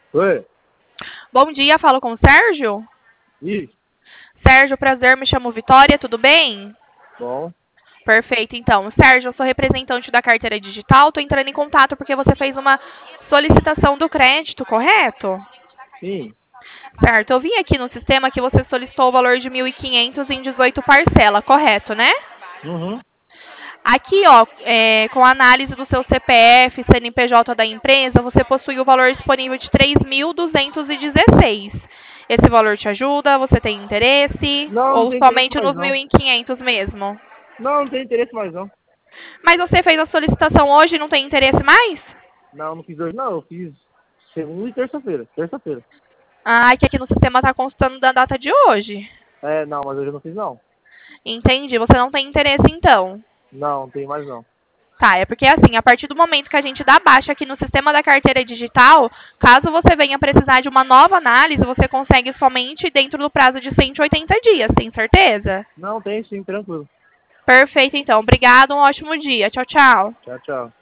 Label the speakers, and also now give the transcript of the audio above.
Speaker 1: Oi?
Speaker 2: Bom dia, falo com o Sérgio.
Speaker 1: Isso.
Speaker 2: Sérgio, prazer, me chamo Vitória, tudo bem?
Speaker 1: Bom.
Speaker 2: Perfeito, então. Sérgio, eu sou representante da carteira digital, estou entrando em contato porque você fez uma solicitação do crédito, correto?
Speaker 1: Sim.
Speaker 2: Certo, eu vim aqui no sistema que você solicitou o valor de 1.500 em 18 parcela, correto, né?
Speaker 1: Uhum.
Speaker 2: Aqui, ó, com a análise do seu CPF, CNPJ da empresa, você possui o valor disponível de 3.216. Esse valor te ajuda? Você tem interesse?
Speaker 1: Não
Speaker 2: Ou
Speaker 1: tem interesse
Speaker 2: somente
Speaker 1: mais
Speaker 2: nos
Speaker 1: não.
Speaker 2: 1.500 mesmo?
Speaker 1: Não tem interesse mais não.
Speaker 2: Mas você fez a solicitação hoje e não tem interesse mais?
Speaker 1: Não fiz hoje não, eu fiz segunda e terça-feira. Terça-feira.
Speaker 2: Ah, que aqui no sistema está constando da data de hoje.
Speaker 1: Não, mas hoje eu não fiz não.
Speaker 2: Entendi, você não tem interesse então.
Speaker 1: Não tem mais não.
Speaker 2: Tá, é porque assim, a partir do momento que a gente dá baixa aqui no sistema da carteira digital, caso você venha precisar de uma nova análise, você consegue somente dentro do prazo de 180 dias, tem certeza?
Speaker 1: Não tem sim, tranquilo.
Speaker 2: Perfeito, então. Obrigado, um ótimo dia. Tchau, tchau.
Speaker 1: Tchau, tchau.